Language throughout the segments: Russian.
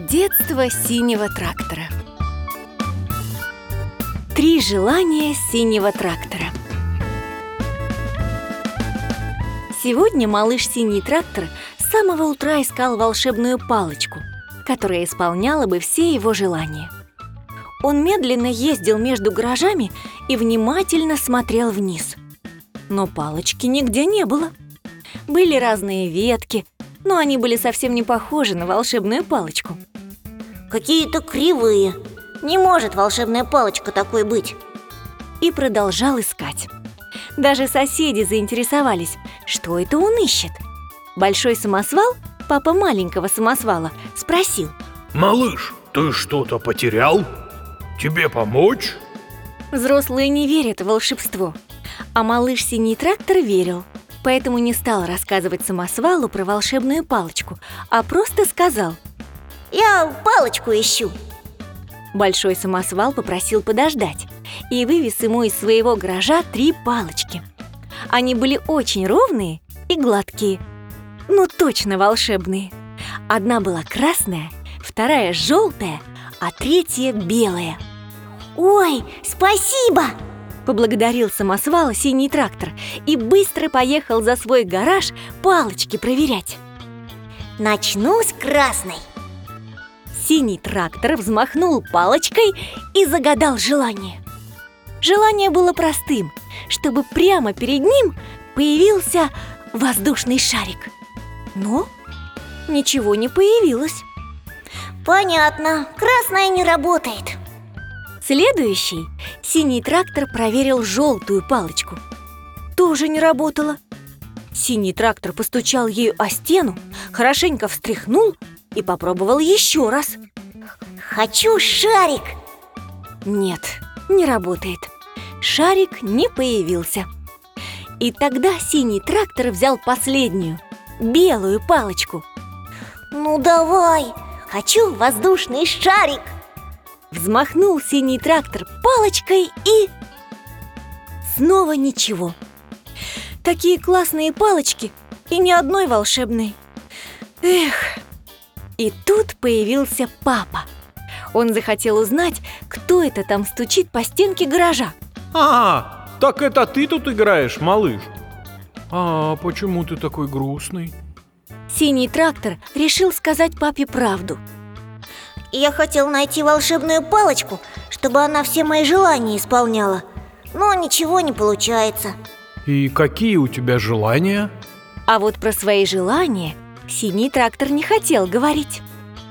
Детство синего трактора. 3 желания синего трактора. Сегодня малыш Синий трактор с самого утра искал волшебную палочку, которая исполняла бы все его желания. Он медленно ездил между гаражами и внимательно смотрел вниз. Но палочки нигде не было. Были разные ветки, но они были совсем не похожи на волшебную палочку. Какие-то кривые. Не может волшебная палочка такой быть. И продолжал искать. Даже соседи заинтересовались, что это он ищет. Большой самосвал, папа маленького самосвала, спросил: «Малыш, ты что-то потерял? Тебе помочь?» Взрослые не верят в волшебство, а малыш Синий трактор верил. Поэтому не стал рассказывать самосвалу про волшебную палочку, а просто сказал: «Я палочку ищу». Большой самосвал попросил подождать и вывез ему из своего гаража 3 палочки. Они были очень ровные и гладкие, ну точно волшебные. Одна была красная, вторая желтая, а третья белая. «Ой, спасибо!» Поблагодарил самосвала Синий трактор и быстро поехал за свой гараж палочки проверять. Начну с красной. Синий трактор взмахнул палочкой и загадал желание. Желание было простым, чтобы прямо перед ним появился воздушный шарик. Но ничего не появилось. Понятно, красная не работает. Следующий Синий трактор проверил желтую палочку. Тоже не работала. Синий трактор постучал ею о стену, хорошенько встряхнул и попробовал еще раз. Хочу шарик! Нет, не работает. Шарик не появился. И тогда Синий трактор взял последнюю, белую палочку. Ну давай, хочу воздушный шарик! Взмахнул Синий трактор палочкой и... снова ничего. Такие классные палочки и ни одной волшебной. Эх! И тут появился папа. Он захотел узнать, кто это там стучит по стенке гаража. Так это ты тут играешь, малыш? А почему ты такой грустный? Синий трактор решил сказать папе правду. Я хотел найти волшебную палочку, чтобы она все мои желания исполняла. Но ничего не получается. И какие у тебя желания? А вот про свои желания Синий трактор не хотел говорить.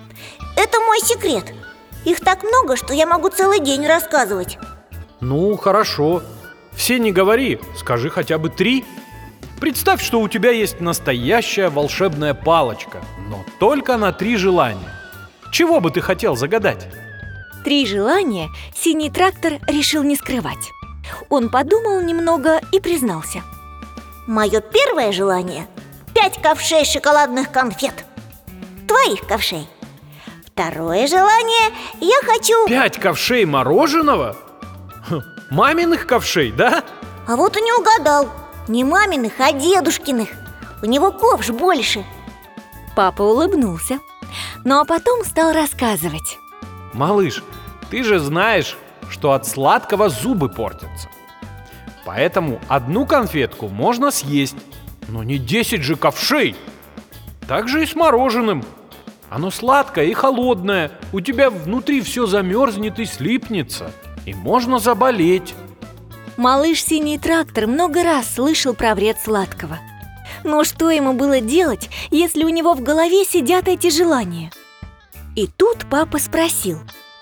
Это мой секрет. Их так много, что я могу целый день рассказывать. Ну, хорошо. Все не говори, скажи хотя бы 3. Представь, что у тебя есть настоящая волшебная палочка, но только на 3 желания. Чего бы ты хотел загадать? 3 желания Синий трактор решил не скрывать. Он подумал немного и признался. Мое первое желание – 5 ковшей шоколадных конфет. Твоих ковшей. Второе желание – я хочу… 5 ковшей мороженого? Маминых ковшей, да? А вот и не угадал. Не маминых, а дедушкиных. У него ковш больше. Папа улыбнулся, ну а потом стал рассказывать. Малыш, ты же знаешь, что от сладкого зубы портятся. Поэтому 1 конфетку можно съесть, но не 10 же ковшей. Так же и с мороженым. Оно сладкое и холодное, у тебя внутри все замерзнет и слипнется, и можно заболеть. Малыш Синий трактор много раз слышал про вред сладкого. Но что ему было делать, если у него в голове сидят эти желания? И тут папа спросил.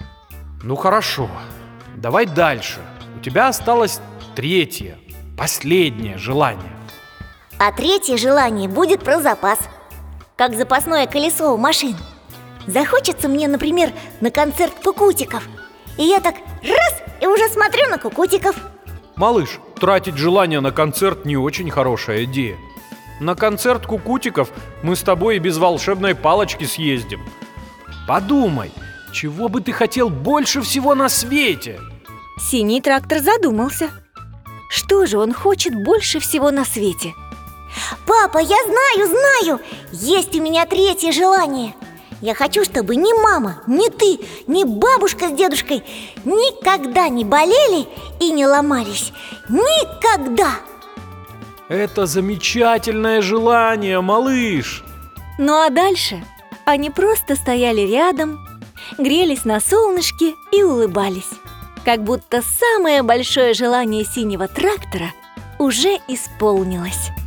Ну хорошо, давай дальше. У тебя осталось 3-е, последнее желание. А 3-е желание будет про запас. Как запасное колесо у машин. Захочется мне, например, на концерт кукутиков. И я так раз, и уже смотрю на кукутиков. Малыш, тратить желание на концерт не очень хорошая идея. На концерт кукутиков мы с тобой и без волшебной палочки съездим. Подумай, чего бы ты хотел больше всего на свете? Синий трактор задумался. Что же он хочет больше всего на свете? Папа, я знаю! Есть у меня 3-е желание. Я хочу, чтобы ни мама, ни ты, ни бабушка с дедушкой никогда не болели и не ломались. Никогда! Это замечательное желание, малыш. Ну а дальше они просто стояли рядом, грелись на солнышке и улыбались, как будто самое большое желание синего трактора уже исполнилось.